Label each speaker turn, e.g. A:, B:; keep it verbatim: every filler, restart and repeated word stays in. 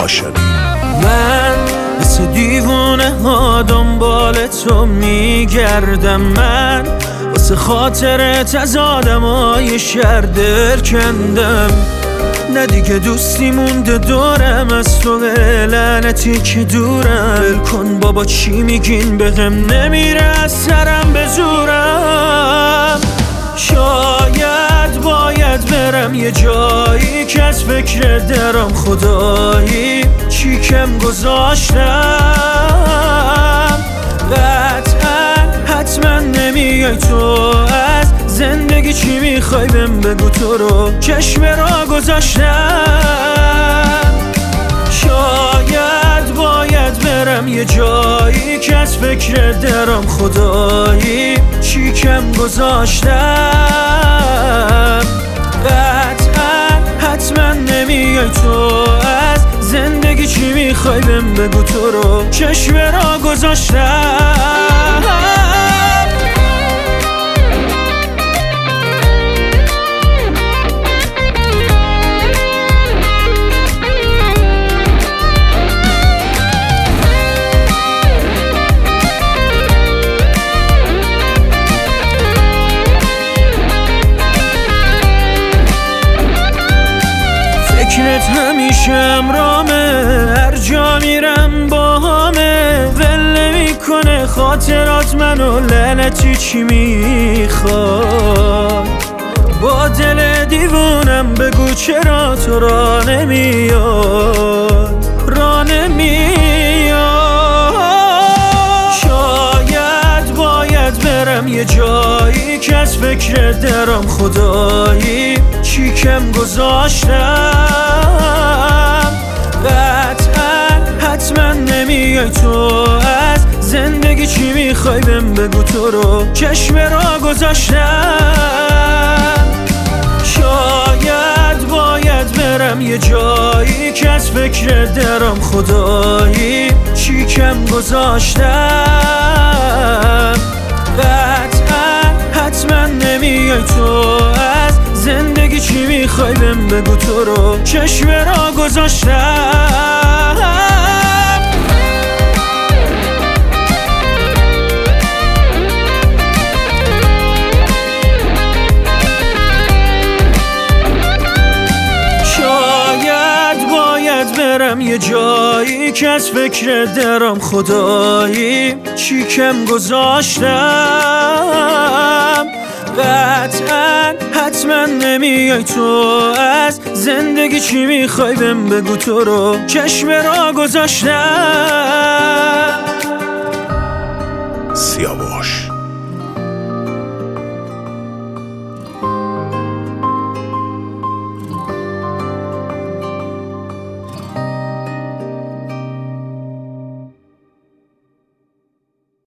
A: هاشمی.
B: من مثل دیوونه ها دنبال تو میگردم، من واسه خاطرت از آدمای شهر دل کندم. نه دیگه دوستی مونده دورم، از تو لعنتی که دورم. ول کن بابا چی میگین بهم نمیره از سرم به زورم. شاید باید برم یه جایی که از فکر درم خدایی چی کم گذاشتم. قطعا حتما نمیای تو، از زندگی چی میخوای بهم بگو، تو رو چشم را گذاشتم. شاید باید برم یه جایی که از فکر درم خدایی چی کم گذاشتم. قطعا حتما نمیای تو، از زندگی چی میخوای بهم بگو، تو رو چشم را گذاشتم. فکرت همیشه امرامه، هر جا میرم با همه. ول نمیکنه خاطرات منو، لعنتی چی میخوای. با دل دیوونم بگو چرا تو را نمیاد، را نمیاد. شاید باید برم یه جایی که از فکر درم خدایی چی کم گذاشتم. قطعا حتما نمیای تو، از زندگی چی میخوای بهم بگو، تو رو چشم را گذاشتم. شاید باید برم یه جایی که از فکر درم خدایی چی کم گذاشتم. قطعا حتما نمیای تو، از زندگی چی میخوای بهم بگو، تو رو چشم را گذاشتم. شاید باید برم یه جایی که از فکر درم خدایی چی کم گذاشتم. قطعا حتما نمیای تو، از زندگی چی میخوای بهم بگو، تو رو چشم را گذاشتم.
A: سیاوش